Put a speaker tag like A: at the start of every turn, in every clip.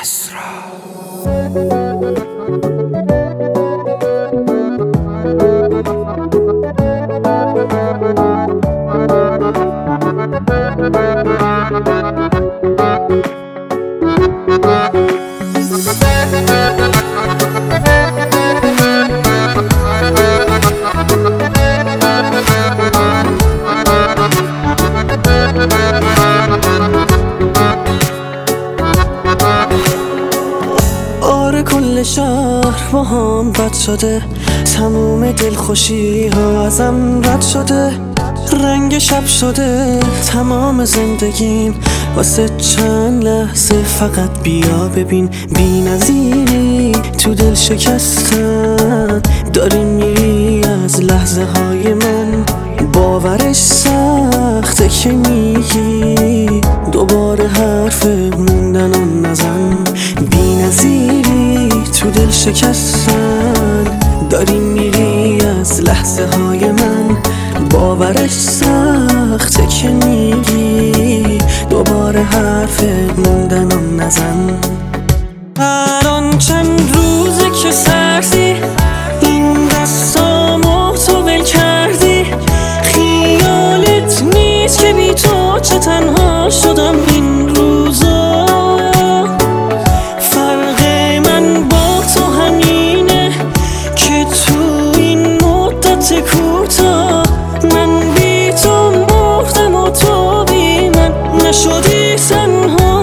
A: آره کل شهر با هم بد شده، تموم دلخوشی ها ازم رد شده، رنگ شب شده تمام زندگیم، واسه چند لحظه فقط بیا ببین. بی نظیری تو دل شکستن، داری میری از لحظه های من، باورش سخته که میگی دوباره حرف موندن و نزن. بی نظیری تو دل شکستن، داری میری از لحظه های من، باورش سخته که میگی دوباره حرف موندن و نزن. الان چند روزه که سردی، این دستامو تو ول کردی، خیالت نیست که بی تو چه تنها شدم این روزا. فرق من با تو همینه که تو این مدت کوتاه من بی تو مردم و تو بی من نشدی تنها.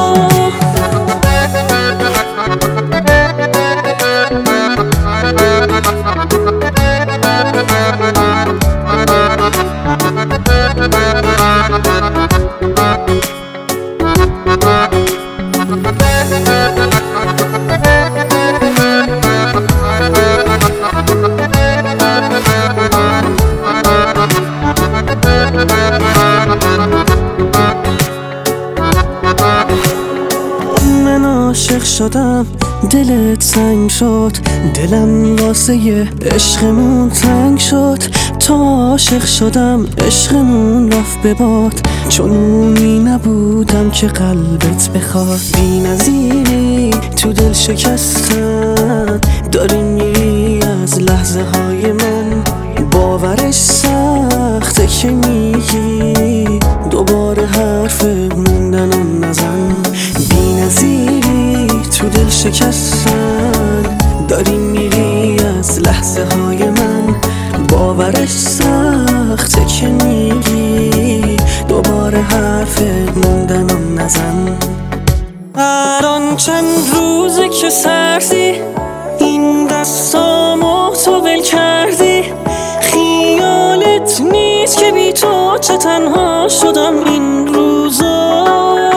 A: من عاشق شدم، دلت سنگ شد، دلم واسه عشقمون تنگ شد. تا عاشق شدم عشقمون رفت به باد، چون اونی نبودم که قلبت بخواد. بی نظیری تو دل شکستن، داری میری از لحظه های من، باورش سخته که میگی دوباره حرف موندن و نزن. بی نظیری تو دل شکستن، داری میری از لحظه های من، باورش سخته که میگی دوباره حرف موندن و نزن. الان چند روزه که سردی، این دستامو تو ول کردی، خیالت نیست که بی تو چه تنها شدم این روزا.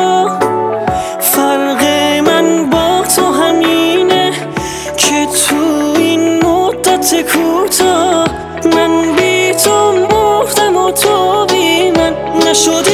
A: فرق من با تو همینه که تو این مدت کوتاه من بی تو مردم و تو بی من نشد